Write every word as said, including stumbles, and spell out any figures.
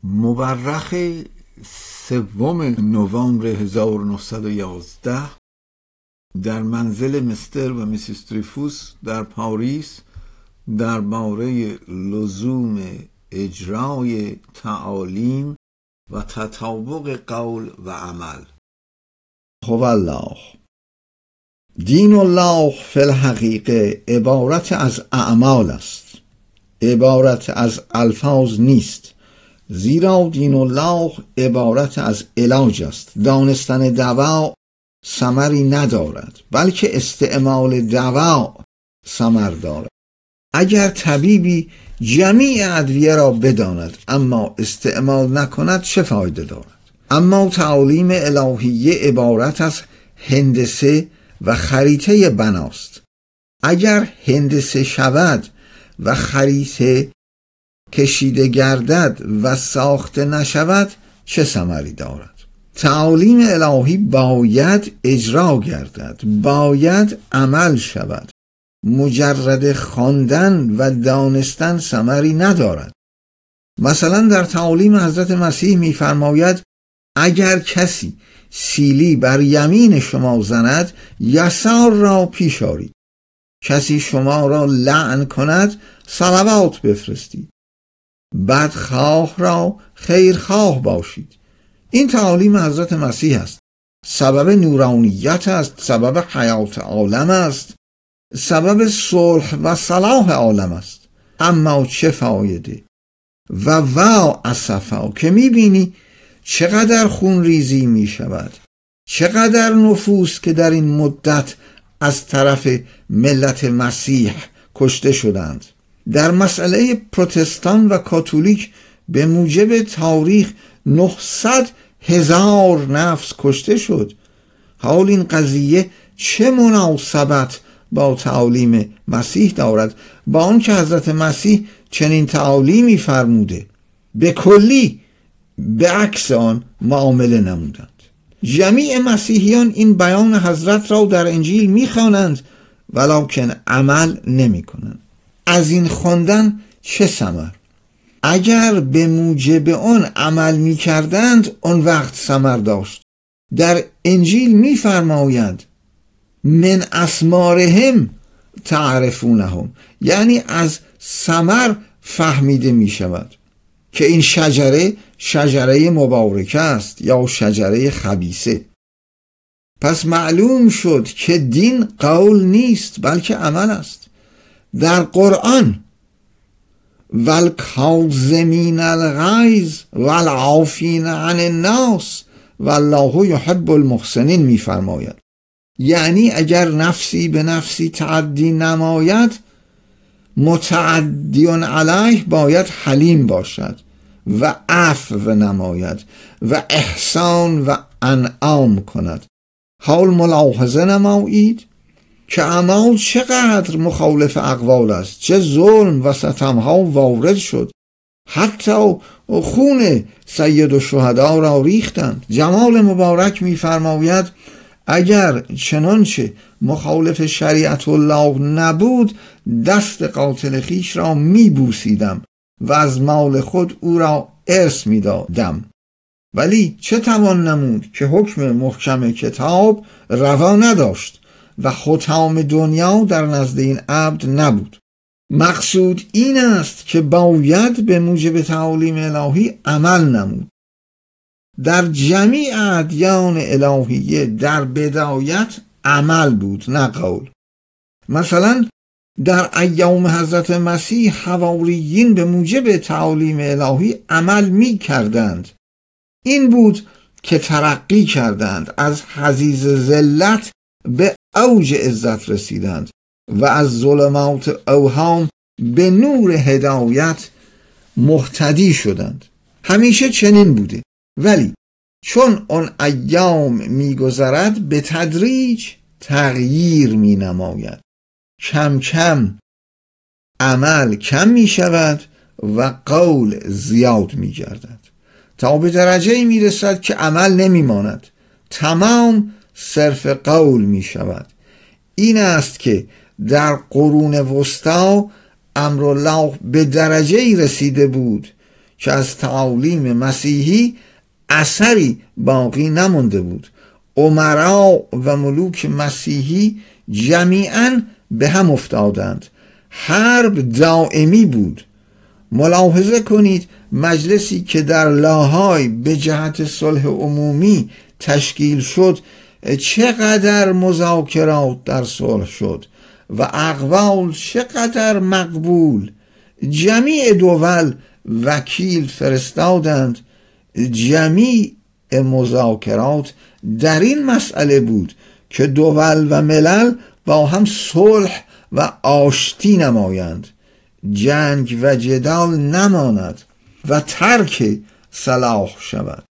مورخ سوم نوامبر هزار و نهصد و یازده در منزل مستر و میسیس دریفوس در پاریس درباره لزوم اجرای تعالیم و تطابق قول و عمل. هو الله دین الله فی الحقیقه عبارت از اعمال است، عبارت از الفاظ نیست، زیرا دین الله عبارت از علاج است. دانستن دوا ثمری ندارد، بلکه استعمال دوا ثمر دارد. اگر طبیبی جمیع ادویه را بداند اما استعمال نکند چه فایده دارد؟ اما تعالیم الهیه عبارت از هندسه و خریطه بناست. اگر هندسه شود و خریطه کشیده گردد و ساخته نشود چه ثمری دارد؟ تعالیم الهی باید اجرا گردد، باید عمل شود. مجرد خواندن و دانستن ثمری ندارد. مثلا در تعالیم حضرت مسیح می‌فرماید اگر کسی سیلی بر یمین شما زند یسار را پیش آرید، کسی شما را لعن کند صلوات بفرستید، بدخواه را خیرخواه باشید. این تعالیم حضرت مسیح است، سبب نورانیت است، سبب حیات عالم است، سبب صلح و صلاح عالم است. اما چه فایده؟ و وا اسفا که میبینی چقدر خون ریزی میشود، چقدر نفوس که در این مدت از طرف ملت مسیح کشته شدند. در مسئله پروتستان و کاتولیک به موجب تاریخ نهصد هزار نفس کشته شد. حال این قضیه چه مناسبت با تعالیم مسیح دارد، با آنکه حضرت مسیح چنین تعالیمی فرموده؟ به کلی به عکس آن معامله نمودند. جمیع مسیحیان این بیان حضرت را در انجیل میخوانند ولکن عمل نمی کنند. از این خواندن چه ثمر؟ اگر به موجب آن عمل می کردند آن وقت ثمر داشت. در انجیل می فرماید من اسمارهم تعرفونهم، یعنی از ثمر فهمیده می شود که این شجره شجره مبارکه است یا شجره خبیثه. پس معلوم شد که دین قول نیست بلکه عمل است. در قرآن والکاظمین الغیظ والعافین عن الناس والله یحب المحسنین می‌فرماید، یعنی اگر نفسی به نفسی تعدی نماید متعدیون علیه باید حلیم باشد و عفو نماید و احسان و انعام کند. حال ملاحظه نمایید که اعمال چقدر مخالف اقوال است، چه ظلم و ستمها وارد شد، حتی خون سید الشهدا را ریختند. جمال مبارک می‌فرماید اگر چنانچه مخالف شریعت الله نبود دست قاتل خیش را میبوسیدم و از مال خود او را ارث میدادم. ولی چه توان نمود که حکم محکم کتاب روا نداشت و ختام دنیا در نزد این عبد نبود. مقصود این است که باید به موجب تعالیم الهی عمل نمود. در جمیع ادیان الهیه در بدایت عمل بود نه قول. مثلا در ایام حضرت مسیح حواریین به موجب تعالیم الهی عمل می کردند. این بود که ترقی کردند، از حضیض ذلت به اوج عزت رسیدند و از ظلمات اوهام به نور هدایت مهتدی شدند. همیشه چنین بوده، ولی چون آن ایام می‌گذرد به تدریج تغییر می‌نماید. کم کم عمل کم می‌شود و قول زیاد می‌گردد تا به درجه‌ای می‌رسد که عمل نمی‌ماند، تمام صرف قول می‌شود. این است که در قرون وسطا امرالله به درجه‌ای رسیده بود که از تعالیم مسیحی اثری باقی نمانده بود. امرا و ملوک مسیحی جمیعاً به هم افتادند. حرب دائمی بود. ملاحظه کنید مجلسی که در لاهای به جهت صلح عمومی تشکیل شد چقدر مذاکرات در صلح شد و اقوال چقدر مقبول. جمیع دول وکیل فرستادند. جمیع مذاکرات در این مسئله بود که دول و ملل با هم صلح و آشتی نمایند، جنگ و جدال نماند و ترک صلاح شود.